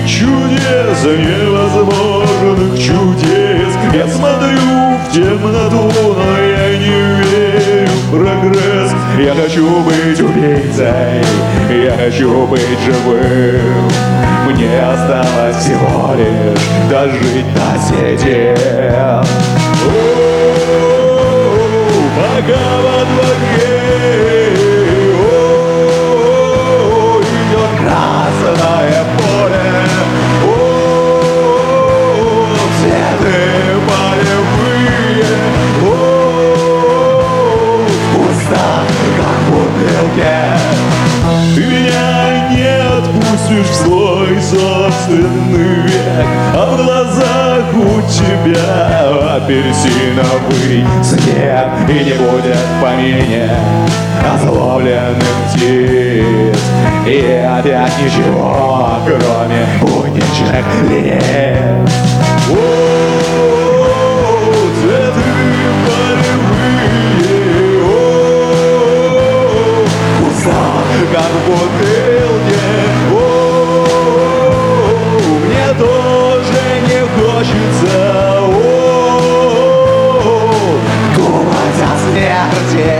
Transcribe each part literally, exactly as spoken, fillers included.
чудес, невозможных чудес. Я смотрю в темноту, но я не верю в прогресс. Я хочу быть убийцей, я хочу быть живым. Мне осталось всего лишь дожить до сети. Пока во дворе о, идет красное поле, о, цветы полевые, о, вкусно, как в бутылке. Ты меня не отпустишь в свой собственный век, а в глазах у тебя апельсиновый свет. И не будет в помине озлобленных птиц, и опять ничего, кроме будничных лиц. О, цветы полевые, о, вкусно, как в бутылке. О, мне тоже не хочется думать о смерти.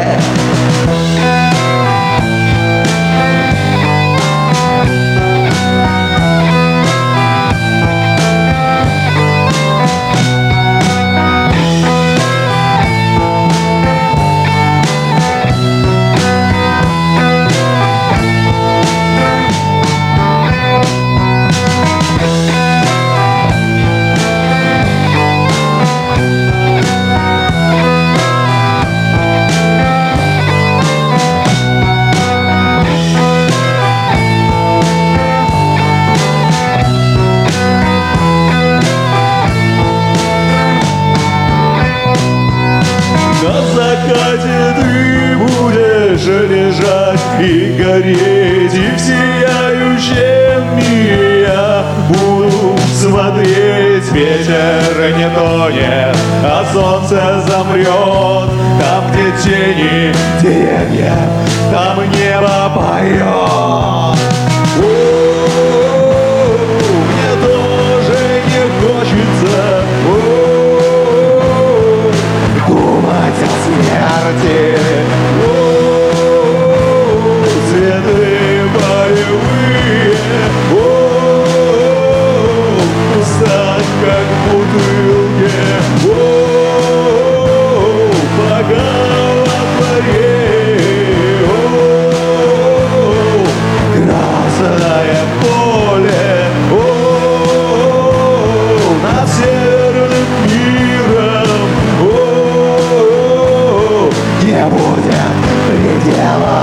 Ты будешь лежать и гореть, и в сияющем мире я буду смотреть. Ветер не тонет, а солнце замрет. Там, где тени деревьев, там небо поет. О, мне тоже не хочется думать о смерти. О, цветы полевые, о, вкусно, как в бутылке. О, пока во дворе, о, красное поле, о, над северным миром. Не будет предела.